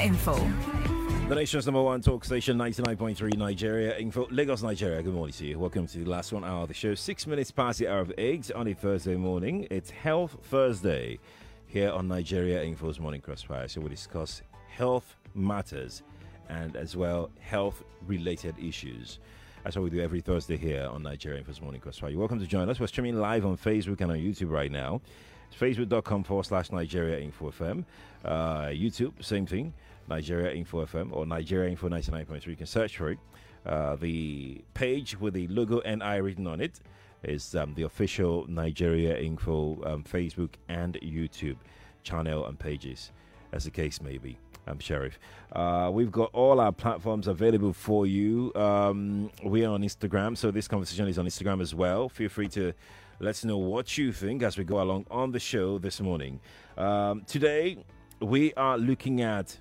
Info. The nation's number one talk station, 99.3 Nigeria Info. Lagos, Nigeria. Good morning to you. Welcome to the last 1 hour of the show. 6 minutes past the hour of 8 on a Thursday morning. It's Health Thursday here on Nigeria Info's Morning Crossfire. So we discuss health matters and as well health-related issues. That's what we do every Thursday here on Nigeria Info's Morning Crossfire. You're welcome to join us. We're streaming live on Facebook and on YouTube right now. It's facebook.com/Nigeria Info FM. YouTube, same thing. Nigeria Info FM or Nigeria Info 99.3. You can search for it. The page with the logo NI written on it is the official Nigeria Info Facebook and YouTube channel and pages, as the case may be. I'm Sheriff. We've got all our platforms available for you. We are on Instagram, so this conversation is on Instagram as well. Feel free to let us know what you think as we go along on the show this morning. Today, we are looking at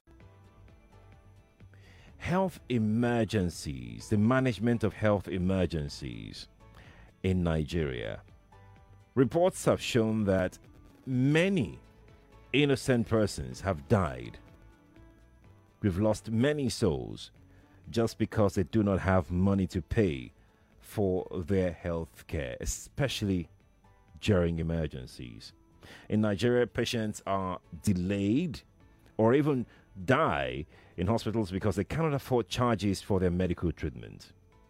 health emergencies, the management of health emergencies in Nigeria. Reports have shown that many innocent persons have died. We've lost many souls just because they do not have money to pay for their health care, especially during emergencies. In Nigeria, patients are delayed or even die in hospitals because they cannot afford charges for their medical treatment.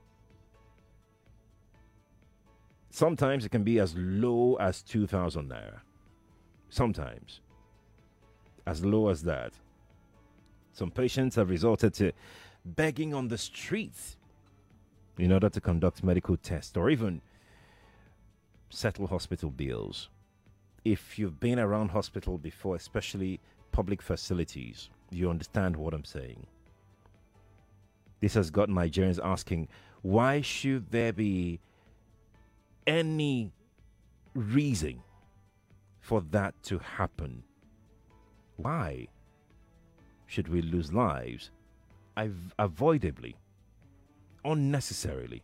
Sometimes it can be as low as 2,000 naira. Sometimes as low as that. Some patients have resorted to begging on the streets in order to conduct medical tests or even settle hospital bills. If you've been around hospital before, especially public facilities, you understand what I'm saying. This has got Nigerians asking, why should there be any reason for that to happen? Why should we lose lives avoidably, unnecessarily?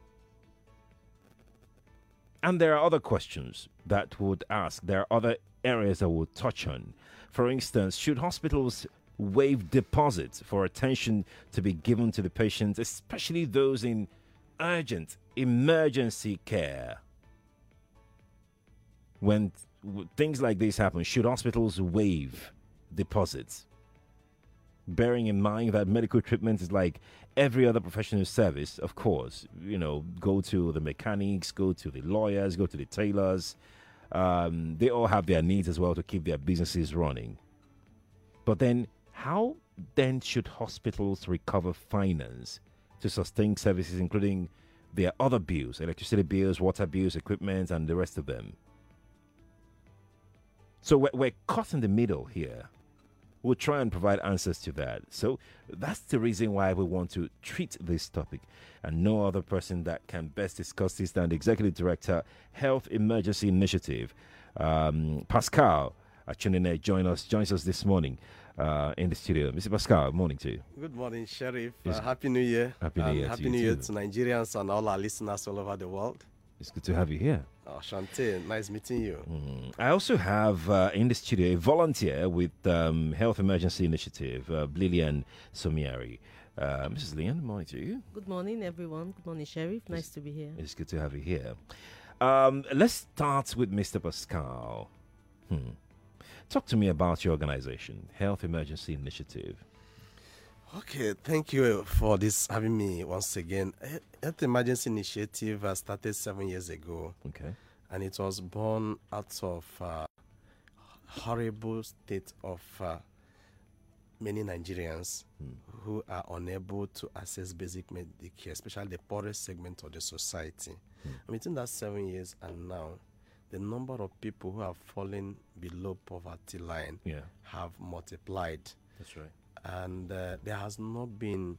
And there are other questions that would ask. There are other areas that we'll touch on. For instance, should hospitals waive deposits for attention to be given to the patients, especially those in urgent emergency care? When things like this happen, should hospitals waive deposits? Bearing in mind that medical treatment is like every other professional service, of course. You know, go to the mechanics, go to the lawyers, go to the tailors. They all have their needs as well to keep their businesses running. But then, how then should hospitals recover finance to sustain services, including their other bills, electricity bills, water bills, equipment, and the rest of them? So we're caught in the middle here. We'll try and provide answers to that. So that's the reason why we want to treat this topic. And no other person that can best discuss this than the Executive Director, Health Emergency Initiative, Pascal Achinene, joins us this morning in the studio. Mr. Pascal, morning to you. Good morning, Sheriff. Happy New Year. Happy New Year. Happy New Year to Nigerians and all our listeners all over the world. It's good to have you here. Oh, Shante, nice meeting you. I also have in the studio a volunteer with Health Emergency Initiative, Lillian Somiari. Mrs. Lillian, morning to you. Good morning, everyone. Good morning, Sheriff. Nice to be here. It's good to have you here. Let's start with Mr. Pascal. Talk to me about your organization, Health Emergency Initiative. Okay, thank you for this having me once again. Health Emergency Initiative started 7 years ago. Okay. And it was born out of horrible state of many Nigerians who are unable to access basic medical care, especially the poorest segment of the society. And between that 7 years and now, the number of people who have fallen below poverty line have multiplied. That's right. And there has not been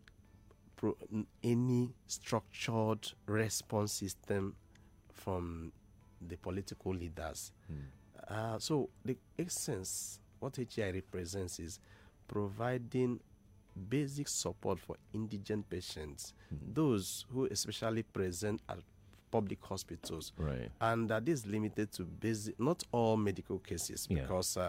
any structured response system from the political leaders. So the essence, what HEI represents is providing basic support for indigent patients, those who especially present at public hospitals. Right. And that is limited to basic, not all medical cases, because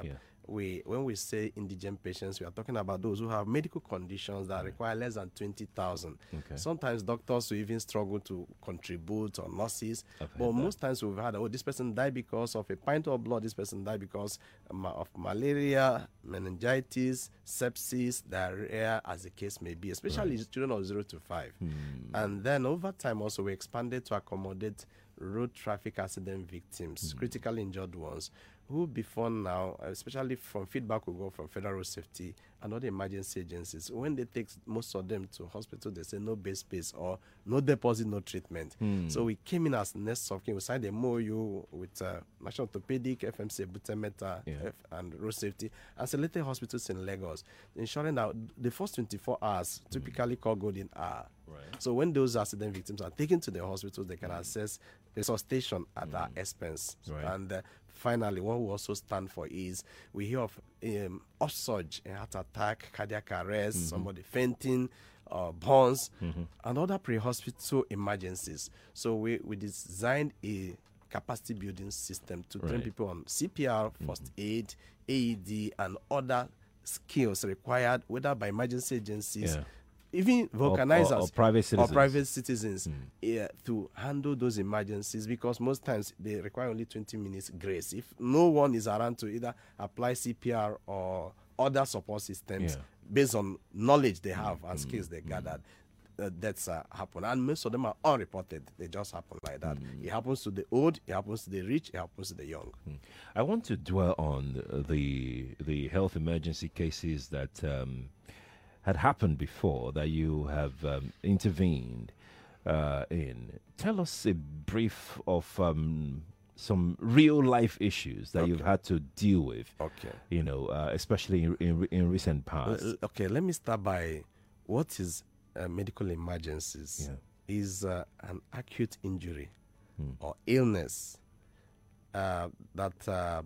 when we say indigent patients, we are talking about those who have medical conditions that require less than 20,000. Okay. Sometimes doctors will even struggle to contribute, or nurses. I've heard But that. most times we've had, this person died because of a pint of blood, this person died because of malaria, meningitis, sepsis, diarrhea, as the case may be, especially children of 0 to 5. And then over time also we expanded to accommodate road traffic accident victims, critically injured ones, who before now, especially from feedback we got from Federal Road Safety and other emergency agencies, when they take most of them to hospital, they say no bed space or no deposit, no treatment. So we came in as next of kin. We signed a MOU with National Orthopedic, FMC, Butemeta, and Road Safety, and selected hospitals in Lagos, ensuring that the first 24 hours, typically called golden hour. Right. So when those accident victims are taken to the hospitals, they can access resuscitation at our expense. Right. And finally, what we also stand for is we hear of upsurge, a heart attack, cardiac arrest, somebody fainting, burns, and other pre-hospital emergencies. So we designed a capacity building system to train people on CPR, first aid, AED, and other skills required, whether by emergency agencies, even vulcanizers or private citizens, to handle those emergencies, because most times they require only 20 minutes grace. If no one is around to either apply CPR or other support systems based on knowledge they have and skills they gathered, deaths happen. And most of them are unreported. They just happen like that. It happens to the old, it happens to the rich, it happens to the young. I want to dwell on the health emergency cases that had happened before, that you have intervened in. Tell us a brief of some real life issues that you've had to deal with. Okay. You know, especially in recent past. Okay, let me start by what is medical emergencies. Is an acute injury or illness that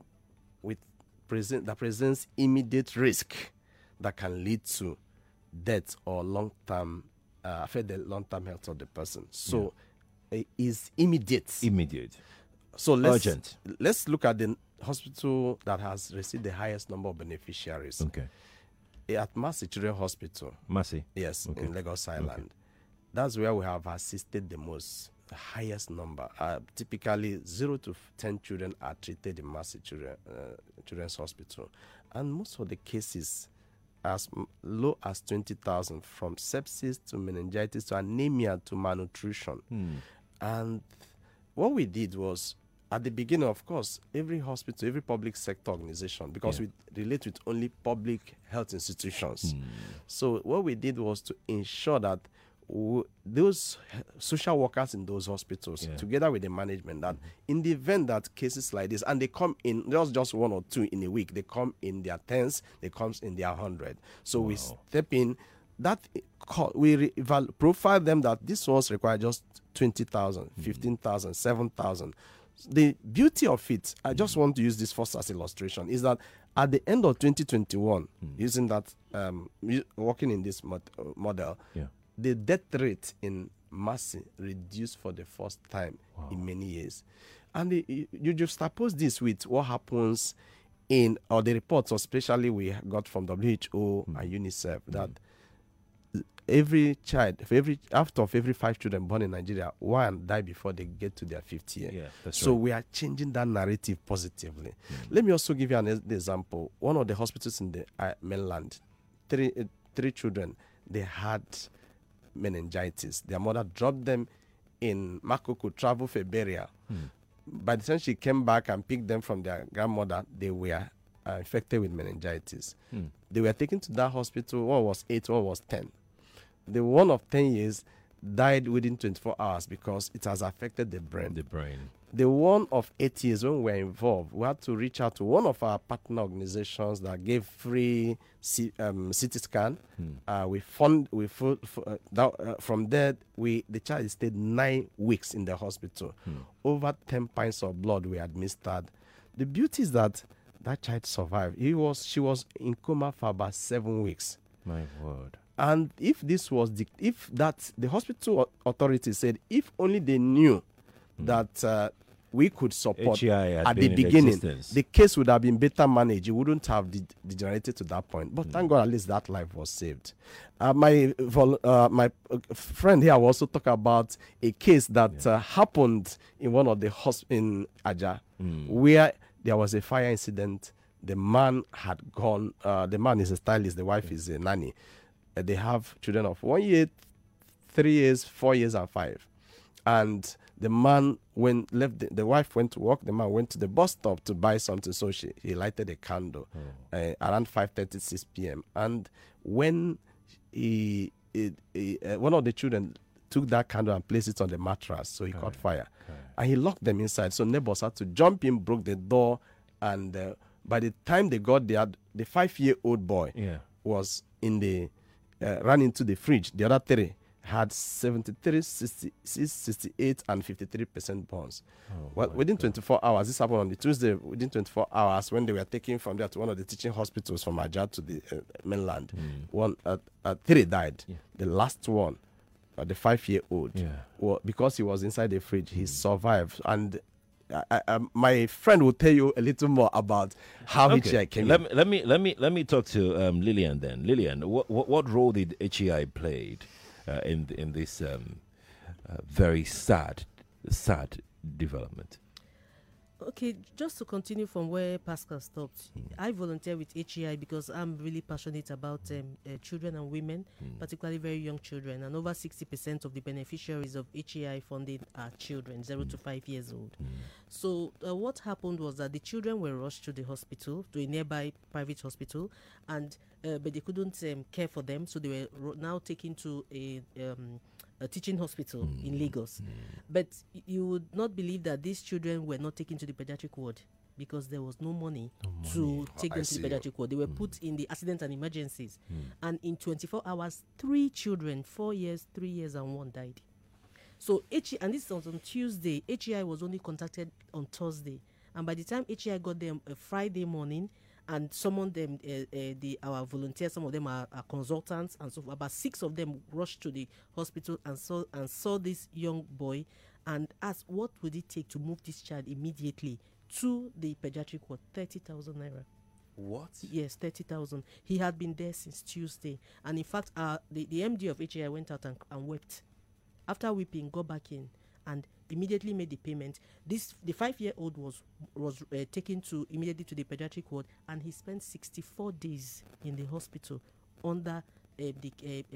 presents immediate risk that can lead to death or long-term affect the long-term health of the person. So it is immediate. So urgent. Let's look at the hospital that has received the highest number of beneficiaries. Okay. At Massey Children's Hospital. Massey? Yes, in Lagos Island. Okay. That's where we have assisted the highest number. Typically, 0 to 10 children are treated in Massey Children's Hospital. And most of the cases as low as 20,000, from sepsis to meningitis to anemia to malnutrition. And what we did was, at the beginning, of course, every hospital, every public sector organization, because we relate with only public health institutions. So what we did was to ensure that those social workers in those hospitals, together with the management, that in the event that cases like this, and they come in, there's just 1 or 2 in a week, they come in their tens, they come in their 100. So we step in, that we profile them that this ones require just 20,000, 15,000, 7,000. The beauty of it, I just want to use this first as illustration, is that at the end of 2021, using that, working in this model, the death rate in Massey reduced for the first time in many years. And you just suppose this with what happens the reports, especially we got from WHO and UNICEF, that every child, out of every 5 children born in Nigeria, 1 die before they get to their 5th year. So we are changing that narrative positively. Let me also give you an example. One of the hospitals in the mainland, 3 children, they had meningitis. Their mother dropped them in Makoko, travel for burial. By the time she came back and picked them from their grandmother, they were infected with meningitis. They were taken to that hospital. One was 8, one was 10. The one of 10 years died within 24 hours because it has affected the brain. The one of 8 years, when we were involved, we had to reach out to one of our partner organizations that gave free CT scan. From there, the child stayed 9 weeks in the hospital. Over 10 pints of blood were administered. The beauty is that child survived. She was in coma for about 7 weeks. My word. And if the hospital authorities said, if only they knew that we could support HEI had at been the in beginning, existence. the case would have been better managed. It wouldn't have degenerated to that point. But thank God, at least that life was saved. My friend here will also talk about a case that happened in one of the in Aja, where there was a fire incident. The man had gone. The man is a stylist. The wife is a nanny. They have children of 1 year, 3 years, 4 years, and 5. And the man left. The wife went to work. The man went to the bus stop to buy something. So he lighted a candle around 5:30, 6 p.m. And when one of the children took that candle and placed it on the mattress, so he caught fire, and he locked them inside. So neighbors had to jump in, broke the door, and by the time they got there, the 5-year-old boy was in the ran into the fridge. The other three had 73, 66, 68, and 53% burns. Within 24 hours, this happened on the Tuesday. Within 24 hours, when they were taken from there to one of the teaching hospitals from Ajah to the mainland, three died. The last one, the 5-year-old, because he was inside the fridge, he survived. And my friend will tell you a little more about how HEI came in. Let me talk to Lillian then. Lillian, what role did HEI played in this very sad development? Okay, just to continue from where Pascal stopped, I volunteer with HEI because I'm really passionate about children and women, particularly very young children, and over 60% of the beneficiaries of HEI funding are children, 0 to 5 years old. So what happened was that the children were rushed to the hospital, to a nearby private hospital, and but they couldn't care for them, so they were now taken to a teaching hospital in Lagos. But you would not believe that these children were not taken to the pediatric ward because there was no money to take them to the pediatric ward. They were put in the accident and emergencies. And in 24 hours, 3 children, 4 years, 3 years, and 1 died. So and this was on Tuesday. HEI was only contacted on Thursday. And by the time HEI got them a Friday morning, and summoned them, our volunteers, some of them are consultants, and so about 6 of them rushed to the hospital and saw this young boy and asked what would it take to move this child immediately to the pediatric ward. 30,000 naira. What? Yes, 30,000. He had been there since Tuesday, and in fact, the MD of HEI went out and wept. After weeping, got back in and immediately made the payment. The 5-year-old was taken immediately to the pediatric ward, and he spent 64 days in the hospital under the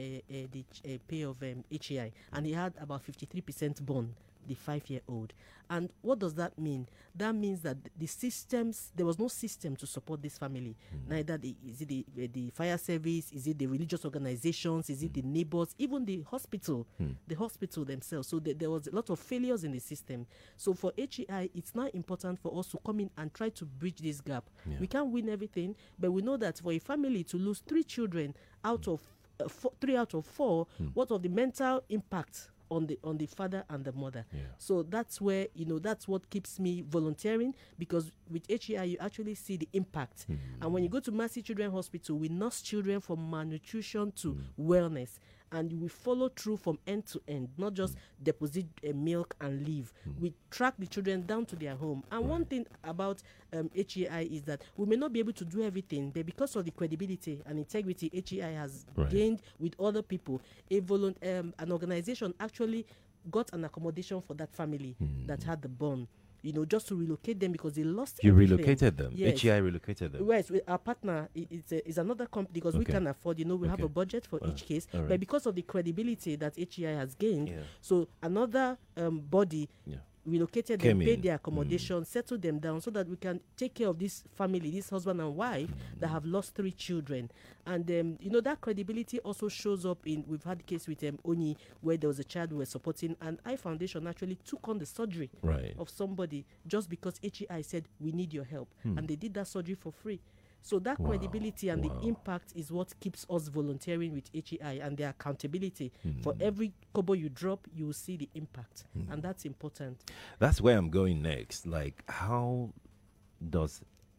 pay of HEI, and he had about 53% burn, the 5-year-old. And what does that mean? That means that there was no system to support this family. Neither is it the fire service, is it the religious organizations, is it the neighbors, even the hospital themselves. So there was a lot of failures in the system. So for HEI, it's now important for us to come in and try to bridge this gap. We can't win everything, but we know that for a family to lose 3 children out of 3 out of 4, what of the mental impact on the father and the mother? So that's where, that's what keeps me volunteering, because with HEI you actually see the impact. And when you go to Mercy Children Hospital, we nurse children from malnutrition to wellness, and we follow through from end to end, not just deposit milk and leave. We track the children down to their home. And one thing about HEI is that we may not be able to do everything, but because of the credibility and integrity HEI has gained with other people, an organization actually got an accommodation for that family that had the burn. Just to relocate them because they lost everything. You relocated them? Yes. HEI relocated them? Yes, our partner is another company, because we can afford, we have a budget for each case. Right. But because of the credibility that HEI has gained, so another body relocated them, paid their accommodation, settled them down so that we can take care of this family, this husband and wife that have lost 3 children. And that credibility also shows up we've had a case with Oni, where there was a child we were supporting, and I Foundation actually took on the surgery of somebody just because HEI said, we need your help. And they did that surgery for free. So that credibility and the impact is what keeps us volunteering with HEI, and their accountability. For every kobo you drop, you will see the impact. And that's important. That's where I'm going next. Like, how does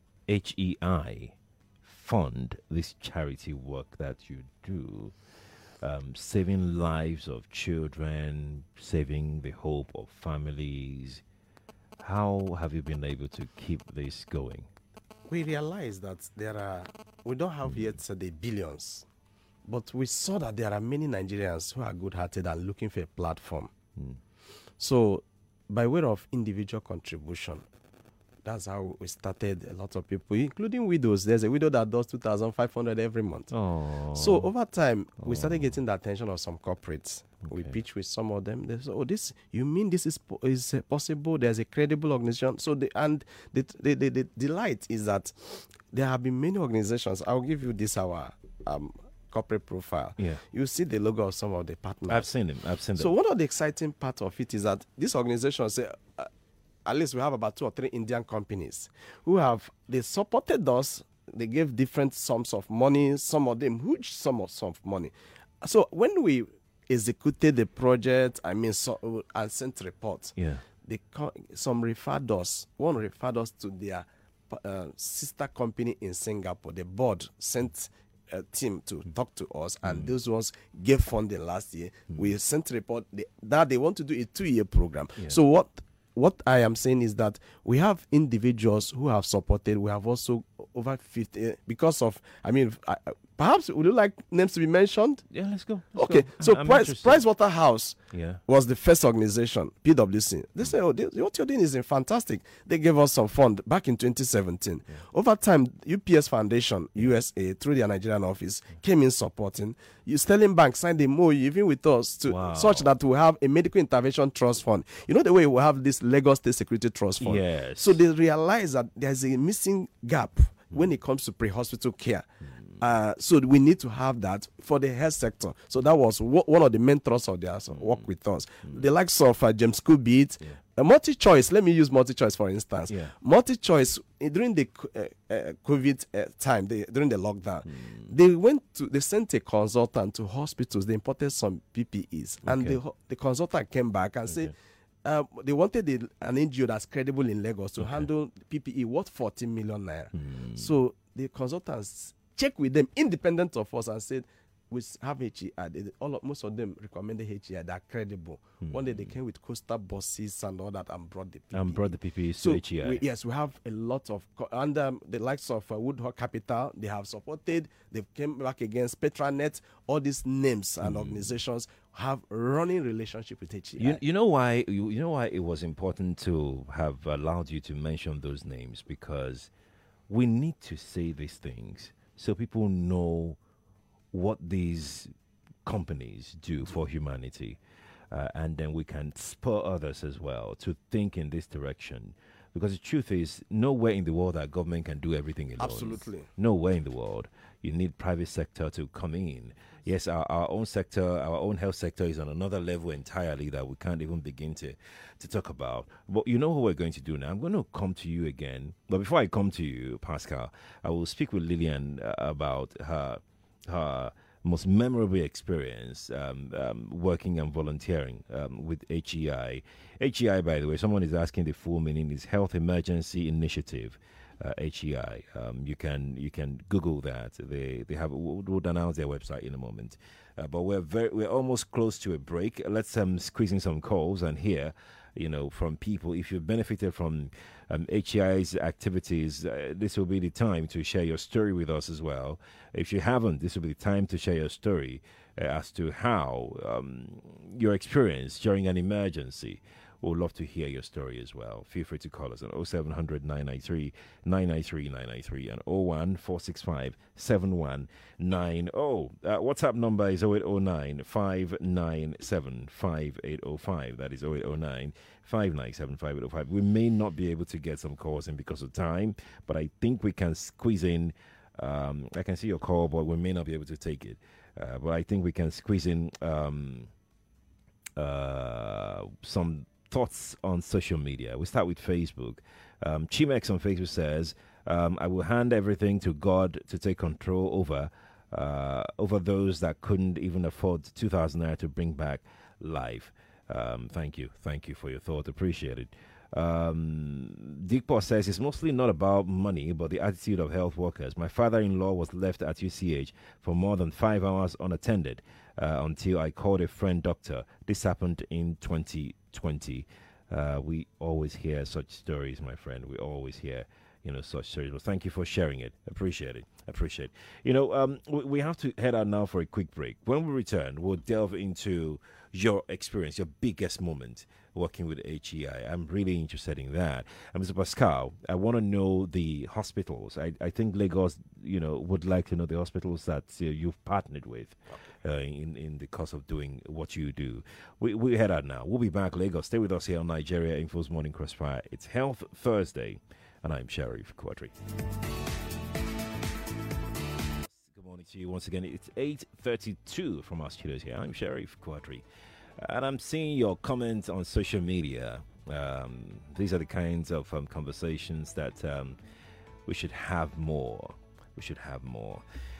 HEI fund this charity work that you do? Saving lives of children, saving the hope of families. How have you been able to keep this going? We realize that we don't have yet the billions, but we saw that there are many Nigerians who are good-hearted and looking for a platform. So, by way of individual contribution, that's how we started. A lot of people, including widows. There's a widow that does 2,500 every month. Oh. So over time, we started getting the attention of some corporates. We pitch with some of them. They say, "Oh, you mean this is possible? There's a credible organization." So the delight is that there have been many organizations. I'll give you our corporate profile. Yeah. You see the logo of some of the partners. I've seen them. So one of the exciting part of it is that this organization say, at least we have about 2 or 3 Indian companies who they supported us. They gave different sums of money, some of them huge sums of money. So when we executed the project, and sent reports, some referred us. One referred us to their sister company in Singapore. The board sent a team to talk to us, and those ones gave funding last year. We sent a report that they want to do a 2-year program. So what I am saying is that we have individuals who have supported. We have also over 50 because of, perhaps would you like names to be mentioned? Yeah, let's go. Okay, so Price Waterhouse Yeah. was the first organization, PwC. They say, what you're doing is fantastic. They gave us some fund back in 2017. Over time, UPS Foundation, USA, through their Nigerian office, came in supporting. Sterling Bank signed a MOU even with us to such that we have a medical intervention trust fund. You know the way we have this Lagos State Security Trust Fund? Yes. So they realize that there's a missing gap when it comes to pre-hospital care. So we need to have that for the health sector. So that was one of the main thrusts of their work with us. The likes of James Kubit, MultiChoice. Let me use MultiChoice for instance. MultiChoice during the COVID time, during the lockdown, they sent a consultant to hospitals. They imported some PPEs, and the consultant came back and said. They wanted an NGO that's credible in Lagos to handle PPE worth 14 million naira. So the consultants checked with them, independent of us, and said, we have HEI. Most of them recommended HEI. They're credible. One day they came with coastal buses and all that and brought the PPE. So to HEI. We have a lot of, and the likes of Woodhawk Capital, they have supported. They came back against Petranet. All these names and organizations have running relationship with HEI. You know why it was important to have allowed you to mention those names, because we need to say these things so people know what these companies do for humanity, and then we can spur others as well to think in this direction. Because the truth is, nowhere in the world that government can do everything alone. Absolutely. Nowhere in the world. You need private sector to come in. Yes, our own sector, our own health sector is on another level entirely that we can't even begin to talk about. But you know what we're going to do now? I'm going to come to you again. But before I come to you, Pascal, I will speak with Lillian about her most memorable experience working and volunteering with HEI. HEI, by the way, someone is asking the full meaning, is Health Emergency Initiative. HEI. You can Google that. They have. We'll announce their website in a moment. But we're almost close to a break. Let's squeeze in some calls and hear, from people. If you've benefited from HEI's activities, this will be the time to share your story with us as well. If you haven't, this will be the time to share your story as to how your experience during an emergency. We'd love to hear your story as well. Feel free to call us on 0700 993 993 993 and 01465 7190. WhatsApp number is 0809 597 5805. That is 0809 597 5805. We may not be able to get some calls in because of time, but I think we can squeeze in. I can see your call, but we may not be able to take it. But I think we can squeeze in some thoughts on social media. We start with Facebook. Chimex on Facebook says, I will hand everything to God to take control over those that couldn't even afford 2,000 naira to bring back life. Thank you for your thought. Appreciate it. Dickpaw says it's mostly not about money, but the attitude of health workers. My father-in-law was left at UCH for more than 5 hours unattended until I called a friend doctor. This happened in 2020. We always hear such stories, my friend. We always hear, such stories. Well, thank you for sharing it. Appreciate it. Appreciate it. We have to head out now for a quick break. When we return, we'll delve into your experience, your biggest moment working with HEI. I'm really interested in that. And Mr. Pascal, I want to know the hospitals. I think Lagos, would like to know the hospitals that you've partnered with in the course of doing what you do. We head out now. We'll be back, Lagos. Stay with us here on Nigeria Info's Morning Crossfire. It's Health Thursday, and I'm Sheriff Quadri. Good morning to you once again. It's 8:32 from our studios here. I'm Sheriff Quadri. And I'm seeing your comments on social media. These are the kinds of conversations that we should have more. We should have more.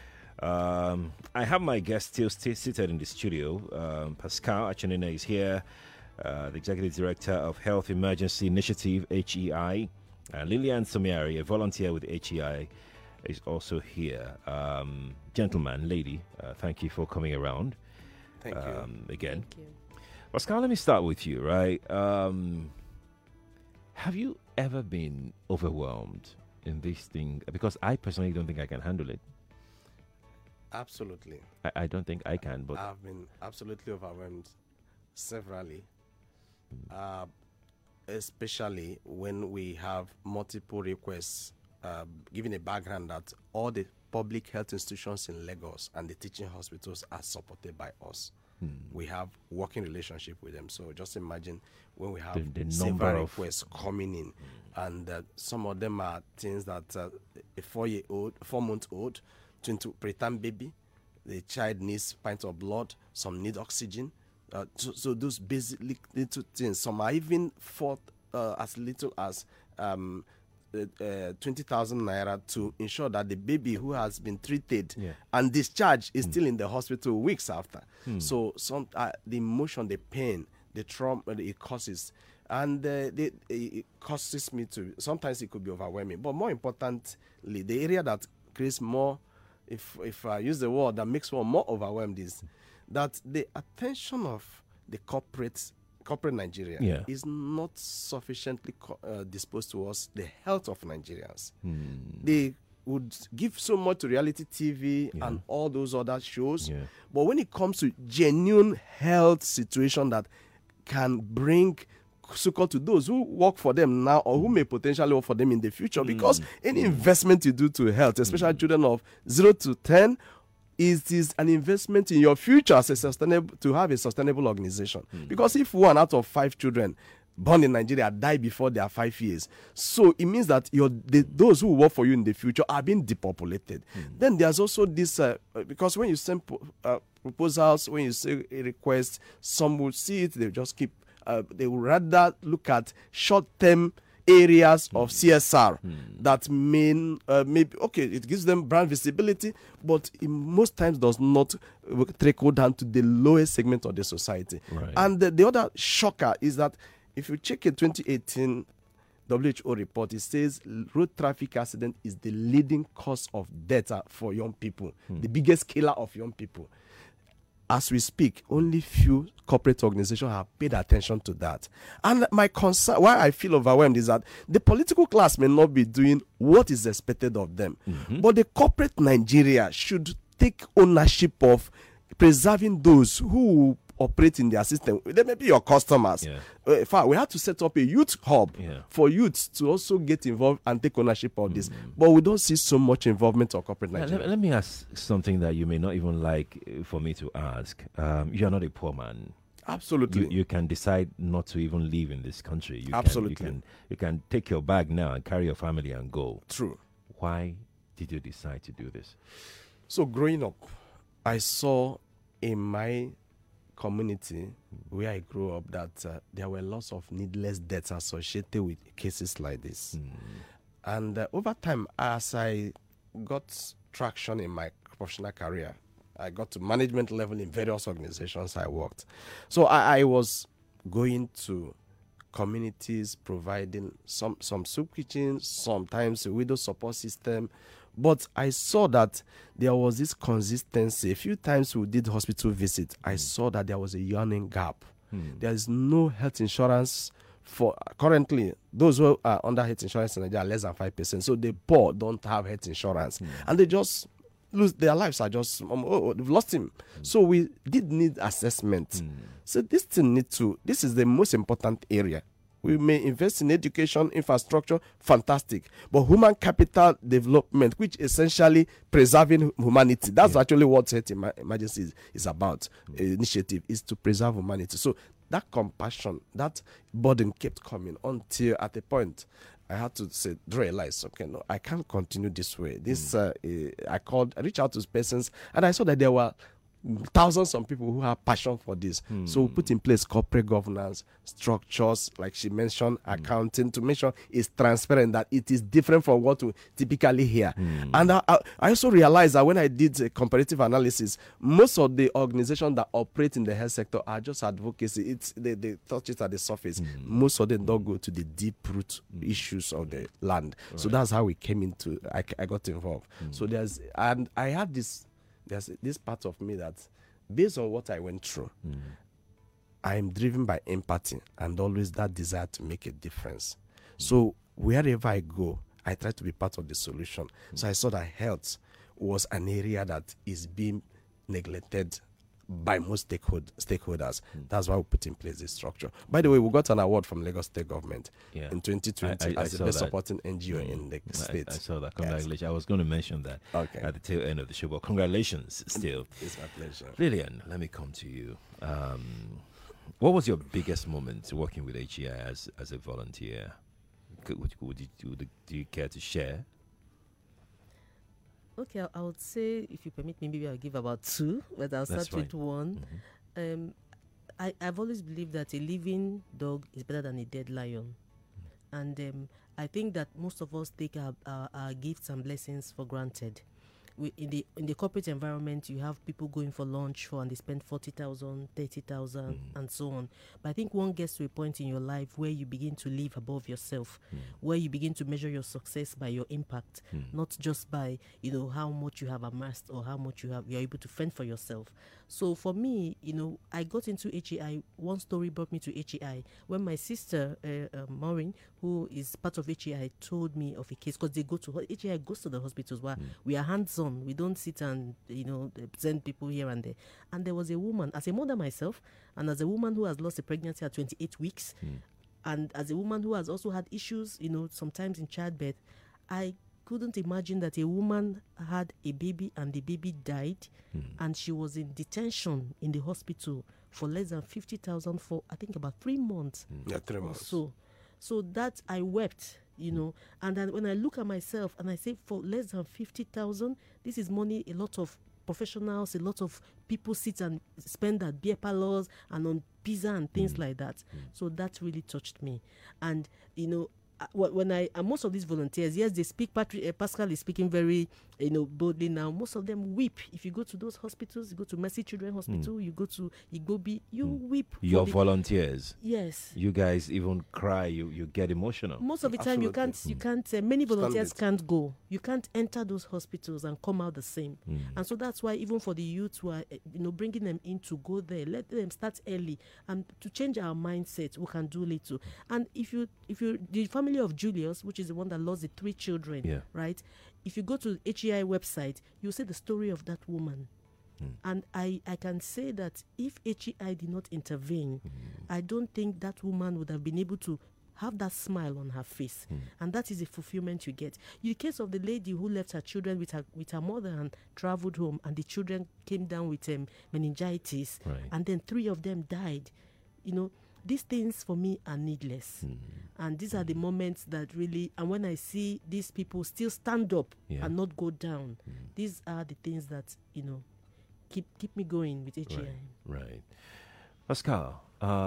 I have my guest still seated in the studio. Pascal Achinina is here, the Executive Director of Health Emergency Initiative, HEI. Lillian Somiari, a volunteer with HEI, is also here. Gentleman, lady, thank you for coming around. Thank you. Again. Thank you. Pascal, let me start with you, right? Have you ever been overwhelmed in this thing? Because I personally don't think I can handle it. Absolutely. I don't think I can, but I've been absolutely overwhelmed severally, especially when we have multiple requests, giving a background that all the public health institutions in Lagos and the teaching hospitals are supported by us. We have working relationship with them. So just imagine when we have the several requests coming in, and some of them are things that a 4-month-old, preterm baby, the child needs pints of blood, some need oxygen. So those basic little things. Some are even for as little as 20,000 naira to ensure that the baby who has been treated and discharged is still in the hospital weeks after. So some the emotion, the pain, the trauma it causes, and it causes me to, sometimes it could be overwhelming. But more importantly, the area that creates more, if I use the word that makes one more overwhelmed, is that the attention of the corporate Nigeria is not sufficiently disposed towards the health of Nigerians. They would give so much to reality TV and all those other shows, but when it comes to genuine health situation that can bring succor to those who work for them now or who may potentially work for them in the future, because any investment you do to health, especially children of 0 to 10, it is an investment in your future as to have a sustainable organization. Because if 1 out of 5 children born in Nigeria die before they are 5 years, so it means that those who work for you in the future are being depopulated. Then there's also this, because when you send proposals, when you say a request, some will see it, they just keep, they would rather look at short-term areas of CSR that mean maybe it gives them brand visibility, but it most times does not trickle down to the lowest segment of the society. And the other shocker is that if you check a 2018 WHO report, it says road traffic accident is the leading cause of death for young people, the biggest killer of young people. As we speak, only few corporate organizations have paid attention to that. And my concern, why I feel overwhelmed, is that the political class may not be doing what is expected of them. But the corporate Nigeria should take ownership of preserving those who operate in their system. They may be your customers. In fact, we have to set up a youth hub for youths to also get involved and take ownership of this. But we don't see so much involvement of corporate Nigeria. Let me ask something that you may not even like for me to ask. You are not a poor man. Absolutely. You can decide not to even live in this country. Absolutely. You can take your bag now and carry your family and go. True. Why did you decide to do this? So growing up, I saw in my community where I grew up that there were lots of needless deaths associated with cases like this. And over time, as I got traction in my professional career, I got to management level in various organizations I worked. So I was going to communities, providing some soup kitchens, sometimes a widow support system. But I saw that there was this consistency. A few times we did hospital visit, I saw that there was a yawning gap. There is no health insurance for currently those who are under health insurance in Nigeria are less than 5%. So the poor don't have health insurance, and they just lose their lives. Are just they've lost him. So we did need assessment. So this is the most important area. We may invest in education, infrastructure, fantastic. But human capital development, which essentially preserving humanity, that's actually what health emergency is about. Initiative is to preserve humanity. So that compassion, that burden kept coming until at a point I had to say, realize, okay, no, I can't continue this way. This I reached out to persons, and I saw that there were thousands of people who have passion for this. So we put in place corporate governance structures, like she mentioned, accounting, to make sure it's transparent, that it is different from what we typically hear. And I also realized that when I did a comparative analysis, most of the organizations that operate in the health sector are just advocacy. They touch it at the surface. Most of them don't go to the deep root issues of the land. So that's how we came into, I got involved. So there's this part of me that, based on what I went through, I am driven by empathy and always that desire to make a difference. So wherever I go, I try to be part of the solution. So I saw that health was an area that is being neglected by most stakeholders. That's why we put in place this structure. By the way, we got an award from Lagos State Government in 2020 as the best supporting NGO in the state. I saw that. Congratulations. Yes. I was going to mention that at the tail end of the show, but congratulations still. It's my pleasure. Lillian, let me come to you. What was your biggest moment working with HEI as a volunteer? Do you care to share? Okay, I would say, if you permit me, maybe I'll give about two, but I'll start with one. I've always believed that a living dog is better than a dead lion. And I think that most of us take our gifts and blessings for granted. In the corporate environment, you have people going for lunch and they spend 40,000, 30,000, and so on. But I think one gets to a point in your life where you begin to live above yourself, where you begin to measure your success by your impact, not just by how much you have amassed or how much you're able to fend for yourself. So for me, I got into HEI. One story brought me to HEI when my sister Maureen, who is part of HEI, told me of a case, because HEI goes to the hospitals where we are hands-on. We don't sit and send people here and there. And there was a woman, as a mother myself, and as a woman who has lost a pregnancy at 28 weeks, and as a woman who has also had issues, sometimes in childbirth, I couldn't imagine that a woman had a baby and the baby died, and she was in detention in the hospital for less than 50,000 for, I think, about 3 months. 3 months. So that I wept, and then when I look at myself and I say, for less than 50,000, this is money a lot of professionals, a lot of people sit and spend at beer parlors and on pizza and things like that. So that really touched me. And, when most of these volunteers, yes, they speak. Pascal is speaking very, boldly now. Most of them weep. If you go to those hospitals, you go to Mercy Children Hospital, you go to Igbobi, you weep. Your volunteers, yes, you guys even cry. You get emotional. Most of the time, you can't. Many volunteers can't go. You can't enter those hospitals and come out the same. And so that's why even for the youth who are, bringing them in to go there, let them start early and to change our mindset. We can do little. And if the family of Julius, which is the one that lost the 3 children, right? If you go to the HEI website, you'll see the story of that woman. And I can say that if HEI did not intervene, I don't think that woman would have been able to have that smile on her face. And that is a fulfillment you get. In the case of the lady who left her children with her mother and traveled home, and the children came down with meningitis, and then 3 of them died, these things for me are needless. And these are the moments that really, and when I see these people still stand up and not go down, these are the things that, keep me going with HEI. Right. Pascal,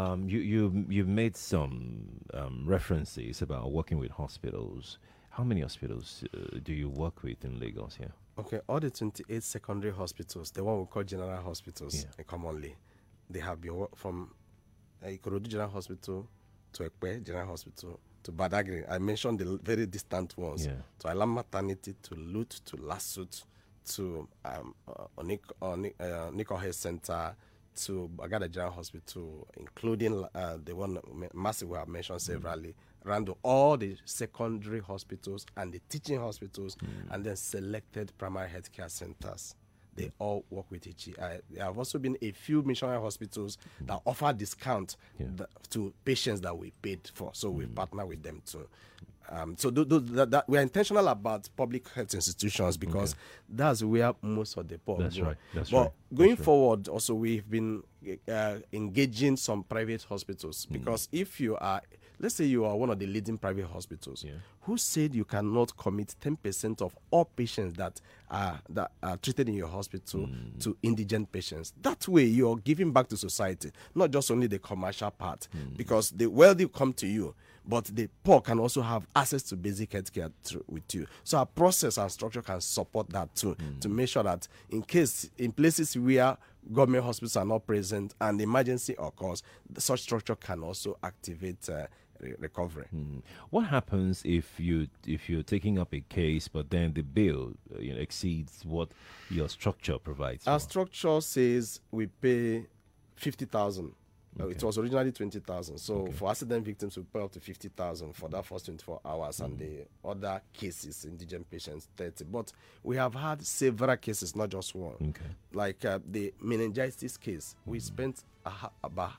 you made some references about working with hospitals. How many hospitals do you work with in Lagos here? Okay, all the 28 secondary hospitals, the one we call general hospitals commonly, they have been from Ikorodu General Hospital to Ekpe General Hospital to Badagry. I mentioned the very distant ones. To Alam Maternity, to Lut, to Lasut, to Nico Health Center, to Bagada General Hospital, including the one massive we have mentioned severally, ran to all the secondary hospitals and the teaching hospitals, and then selected primary healthcare centers. They all work with HEI. There have also been a few missionary hospitals that offer discount to patients that we paid for. So we partner with them too. So we are intentional about public health institutions because that's where most of the poor That's go. right. That's but right. going forward, also we've been engaging some private hospitals because if you are, let's say you are one of the leading private hospitals, who said you cannot commit 10% of all patients that are treated in your hospital to indigent patients? That way you're giving back to society, not just only the commercial part, because the wealthy come to you, but the poor can also have access to basic healthcare with you. So our process and structure can support that too, to make sure that in places where government hospitals are not present and emergency occurs, such structure can also activate recovery. What happens if you're taking up a case, but then the bill exceeds what your structure provides? Our structure says we pay 50,000. It was originally 20,000. So for accident victims, we pay up to 50,000 for that first 24 hours, and the other cases, indigent patients, 30. But we have had several cases, not just one. Like the meningitis case, we spent about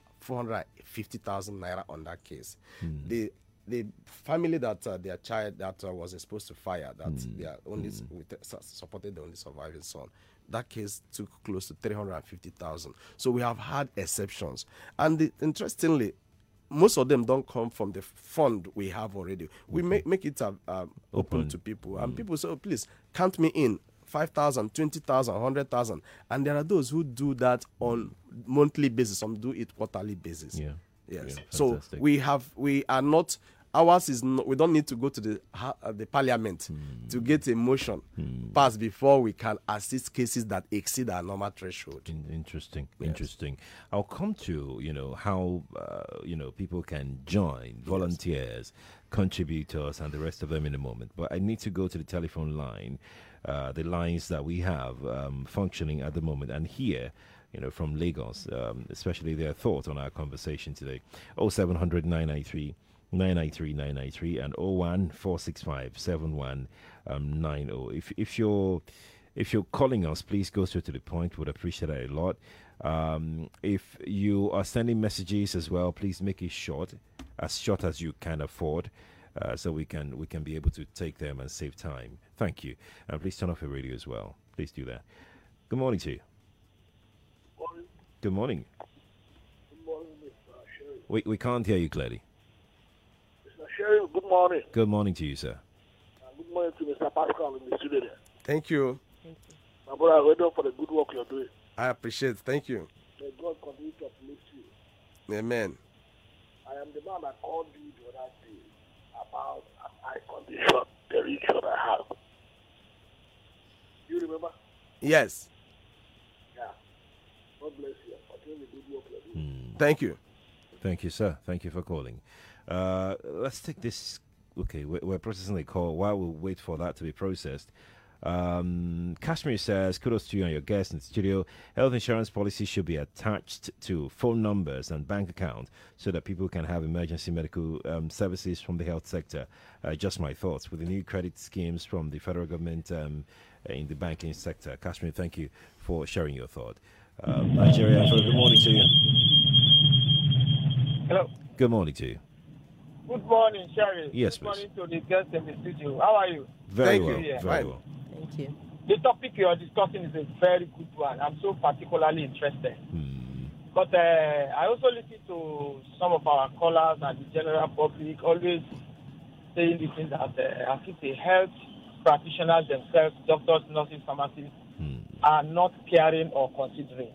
450,000 naira on that case. The family that their child that was exposed to fire, that they are only supported the only surviving son, that case took close to 350,000. So we have had exceptions, and interestingly, most of them don't come from the fund we have already. We make it open to people, and people say, oh, please count me in. 5,000, 20,000, 100,000, and there are those who do that on monthly basis. Some do it quarterly basis. Yes. So we are not. Ours is not, we don't need to go to the parliament to get a motion passed before we can assist cases that exceed our normal threshold. Interesting. I'll come to how people can join, volunteers, contributors, and the rest of them in a moment. But I need to go to the telephone line, the lines that we have functioning at the moment, and hear from Lagos, especially their thoughts on our conversation today. 0700 993 993 and 014657190. If you're calling us, please go straight to the point. Would appreciate it a lot. If you are sending messages as well, please make it short as you can afford, so we can be able to take them and save time. Thank you. And please turn off your radio as well. Please do that. Good morning to you. Morning. Good morning. Good morning, Mr. Sherry. We can't hear you clearly. Mr. Sherry, good morning. Good morning to you, sir. Good morning to Mr. Pascal in the studio there. Thank you. My brother, well done for the good work you're doing. I appreciate it. Thank you. May God continue to uplift you. Amen. I am the man that called you the other day about an eye condition, the reason I have. You remember? Yes. Yeah. God bless you. Continue the good work you're doing. Thank you. Thank you, sir. Thank you for calling. Let's take this. Okay, we're processing the call. While we wait for that to be processed, Kashmir says, kudos to you and your guests in the studio. Health insurance policy should be attached to phone numbers and bank accounts so that people can have emergency medical services from the health sector. Just my thoughts. With the new credit schemes from the federal government in the banking sector. Kashmir, thank you for sharing your thought. Nigeria, good morning to you. Hello. Good morning to you. Good morning, Sherry. Yes, Good morning to the guests in the studio. How are you? Very Thank well. you. Very well. Thank you. The topic you are discussing is a very good one. I'm so particularly interested. But I also listen to some of our callers and the general public always saying the thing that I think the health practitioners themselves, doctors, nurses, pharmacists, are not caring or considering.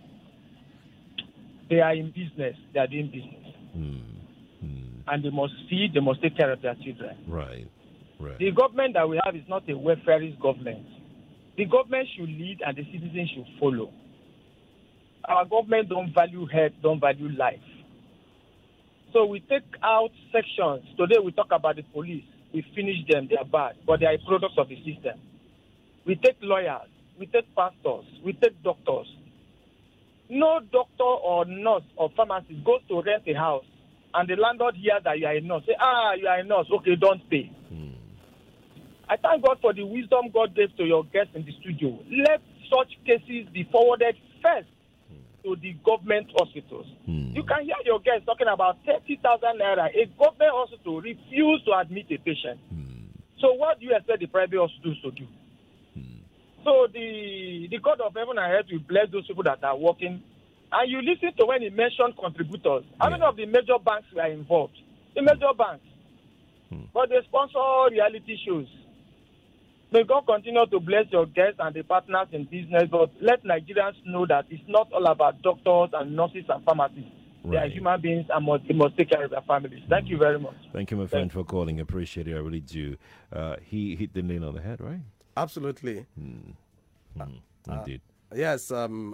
They are in business. They are doing business. And they must feed, they must take care of their children. Right. The government that we have is not a welfarist government. The government should lead and the citizens should follow. Our government don't value health, don't value life. So we take out sections. Today we talk about the police. We finish them, they are bad, but they are a product of the system. We take lawyers, we take pastors, we take doctors. no doctor or nurse or pharmacist goes to rent a house and the landlord hears that you are a nurse. Say, you are a nurse. Okay, don't pay. I thank God for the wisdom God gave to your guests in the studio. Let such cases be forwarded first to the government hospitals. You can hear your guests talking about 30,000 naira. A government hospital refused to admit a patient. So what do you expect the private hospitals to do? So the God of heaven and earth will bless those people that are working. And you listen to when he mentioned contributors. How many of the major banks were involved? The major banks. But they sponsor reality shows. May God continue to bless your guests and the partners in business, but let Nigerians know that it's not all about doctors and nurses and pharmacists. They are human beings and they must take care of their families. Thank you very much. Thank you, my friend, for calling. Appreciate it. I really do. He hit the nail on the head, right? Absolutely. Indeed. Yes, I'm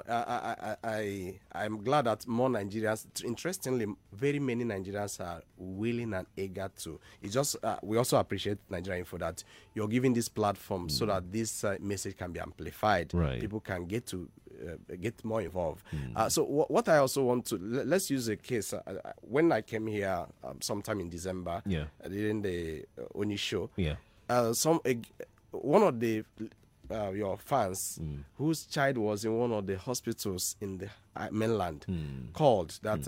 glad that more Nigerians, interestingly, very many Nigerians are willing and eager to. It's just, we also appreciate Nigeria Info that you're giving this platform so that this message can be amplified. Right. People can get more involved. So what I also want to, let's use a case. When I came here sometime in December, during the Oni show, one of the your fans whose child was in one of the hospitals in the mainland called that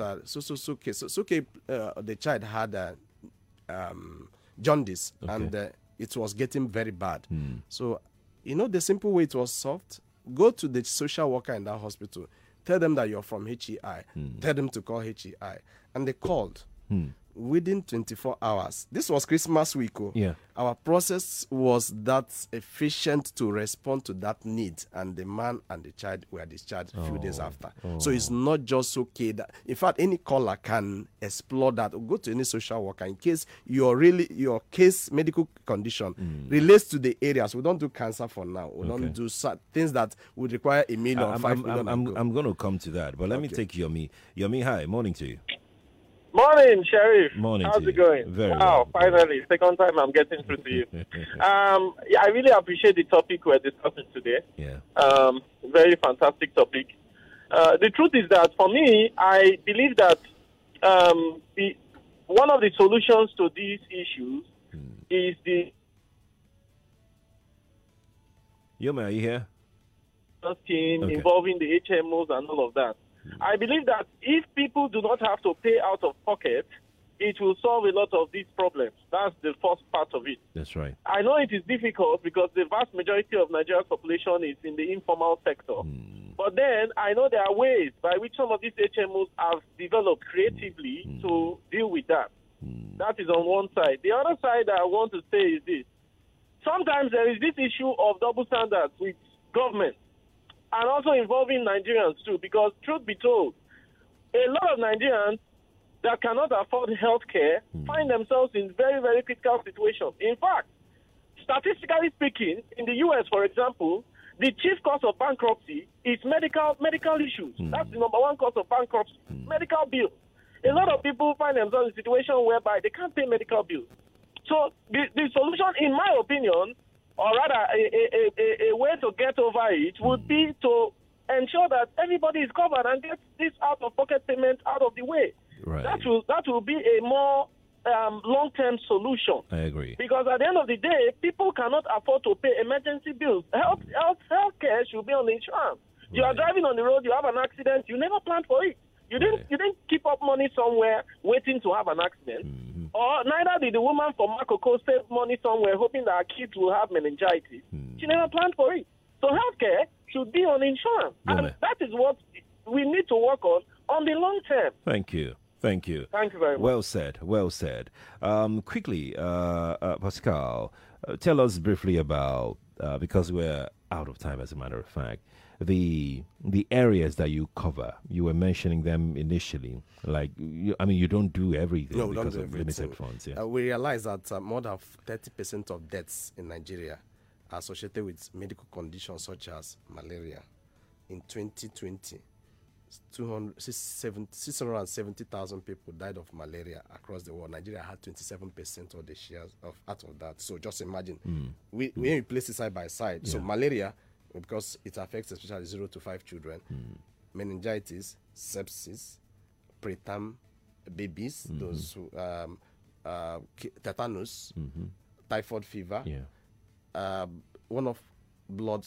the child had jaundice and it was getting very bad. So the simple way it was solved, go to the social worker in that hospital, tell them that you're from HEI, tell them to call HEI, and they called. Within 24 hours. This was Christmas week. Our process was that efficient to respond to that need, and the man and the child were discharged a few days after. So it's not just okay that, in fact, any caller can explore that or go to any social worker in case your case medical condition relates to the areas. We don't do cancer for now. We don't do things that would require $1 million or $5 million. I'm going to come to that, but let me take Yomi. Yomi, hi. Morning to you. Morning, Sheriff. Morning. How's it going? Very well. Finally, second time I'm getting through to you. I really appreciate the topic we're discussing today. Very fantastic topic. The truth is that for me, I believe that one of the solutions to these issues is the Yomi, are you here? Scheme involving the HMOs and all of that. I believe that if people do not have to pay out of pocket, it will solve a lot of these problems. That's the first part of it. That's right. I know it is difficult because the vast majority of Nigeria's population is in the informal sector. But then I know there are ways by which some of these HMOs have developed creatively to deal with that. That is on one side. The other side that I want to say is this. Sometimes there is this issue of double standards with government, and also involving Nigerians too, because truth be told, a lot of Nigerians that cannot afford health care find themselves in very, very critical situations. In fact, statistically speaking, in the U.S., for example, the chief cause of bankruptcy is medical issues. That's the number one cause of bankruptcy, medical bills. A lot of people find themselves in a situation whereby they can't pay medical bills. So the solution, in my opinion, or rather, a way to get over it would be to ensure that everybody is covered and get this out-of-pocket payment out of the way. Right. That will be a more long-term solution. I agree. Because at the end of the day, people cannot afford to pay emergency bills. Health care should be on insurance. Right. You are driving on the road, you have an accident, you never planned for it. You didn't keep up money somewhere waiting to have an accident. Or neither did the woman from Makoko save money somewhere hoping that her kids will have meningitis. She never planned for it. So healthcare should be on insurance. And that is what we need to work on the long term. Thank you. Thank you. Thank you very much. Well said. Well said. Quickly, Pascal, tell us briefly about, because we're out of time as a matter of fact, the areas that you cover. You were mentioning them initially. Like, you don't do everything because of limited funds. Yeah. We realize that more than 30% of deaths in Nigeria are associated with medical conditions such as malaria. In 2020, 670,000 people died of malaria across the world. Nigeria had 27% of the shares out of that. So just imagine, when you place it side by side, so malaria, because it affects especially 0 to 5 children, meningitis, sepsis, preterm babies, those who, tetanus, typhoid fever, one of blood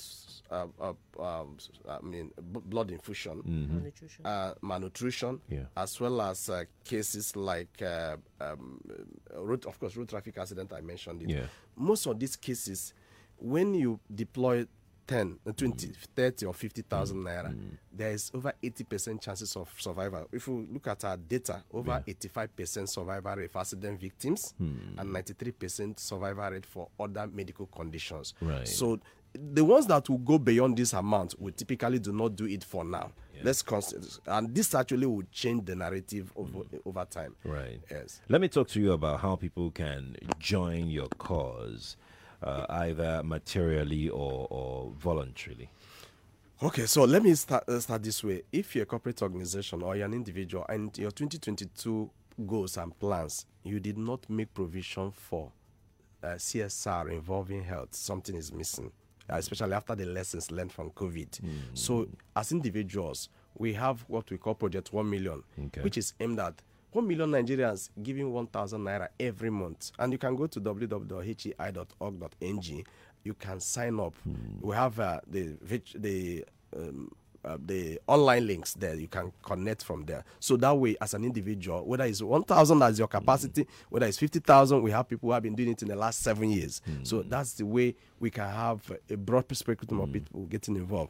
infusion, malnutrition, as well as cases like road traffic accident. I mentioned it. Most of these cases, when you deploy 10, 20, 30 or 50,000 naira, there is over 80% chances of survival. If you look at our data, over 85% survival rate for accident victims and 93% survival rate for other medical conditions. Right. So the ones that will go beyond this amount, we typically do not do it for now. Let's consider, and this actually will change the narrative over time. Right. Yes. Let me talk to you about how people can join your cause. Either materially or voluntarily. Okay, so let me start this way. If you're a corporate organization or you're an individual and your 2022 goals and plans, you did not make provision for CSR involving health, something is missing, especially after the lessons learned from COVID. So as individuals, we have what we call Project 1 Million, which is aimed at 1 million Nigerians giving 1,000 naira every month. And you can go to www.hei.org.ng. You can sign up. We have the online links there. You can connect from there. So that way, as an individual, whether it's 1,000 as your capacity, whether it's 50,000, we have people who have been doing it in the last 7 years. So that's the way we can have a broad perspective of people getting involved.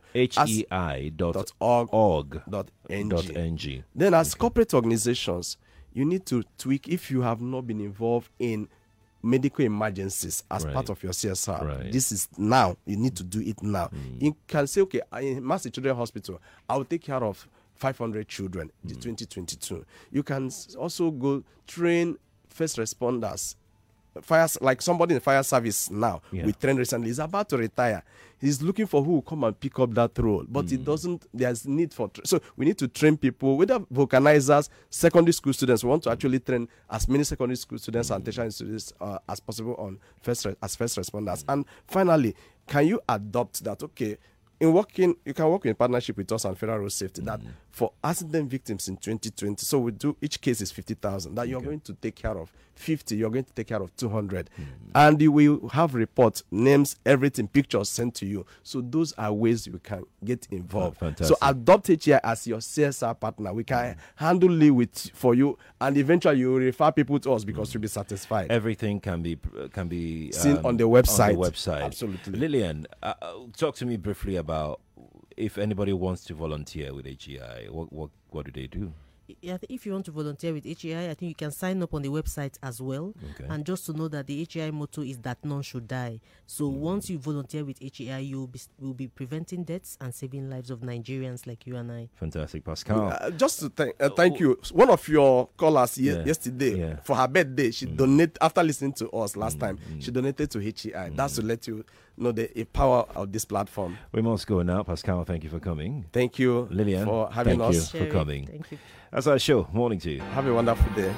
HEI.org.ng. Then as corporate organizations, you need to tweak if you have not been involved in medical emergencies as part of your CSR. Right. This is now. You need to do it now. You can say, okay, in Massey Children's Hospital, I will take care of 500 children in 2022. You can also go train first responders. Like somebody in fire service now, we trained recently, he's about to retire. He's looking for who will come and pick up that role, but it doesn't. There's need for so we need to train people, whether vulcanizers, secondary school students. We want to actually train as many secondary school students and tertiary students as possible on first responders. And finally, can you adopt that? Okay. You can work in partnership with us and Federal Road Safety that for accident victims in 2020, so we do each case is 50,000, that you're going to take care of 50, you're going to take care of 200. And you will have reports, names, everything, pictures sent to you. So those are ways you can get involved. Fantastic. So adopt HEI as your CSR partner. We can handle it for you, and eventually you will refer people to us because you'll be satisfied. Everything can be seen on the website. On the website. Absolutely. Lillian, talk to me briefly about if anybody wants to volunteer with HEI, what do they do? Yeah, if you want to volunteer with HEI, I think you can sign up on the website as well. And just to know that the HEI motto is that none should die. So once you volunteer with HEI, you will be preventing deaths and saving lives of Nigerians like you and I. Fantastic, Pascal. Just to thank you. One of your callers yesterday for her birthday, she donated after listening to us last time. She donated to HEI. That's to let you know the power of this platform. We must go now. Pascal, thank you for coming. Thank you, Lillian, for having us. Thank you for coming. Thank you. That's our show. Morning to you. Have a wonderful day.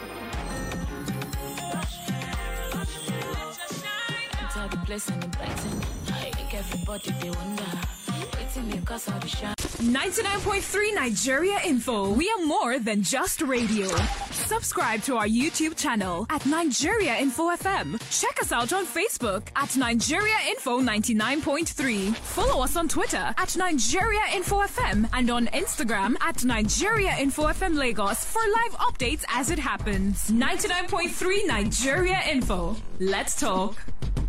Everybody they wonder. 99.3 Nigeria Info. We are more than just radio. Subscribe to our YouTube channel at Nigeria Info FM. Check us out on Facebook at Nigeria Info 99.3. Follow us on Twitter at Nigeria Info FM and on Instagram at Nigeria Info FM Lagos for live updates as it happens. 99.3 Nigeria Info. Let's talk.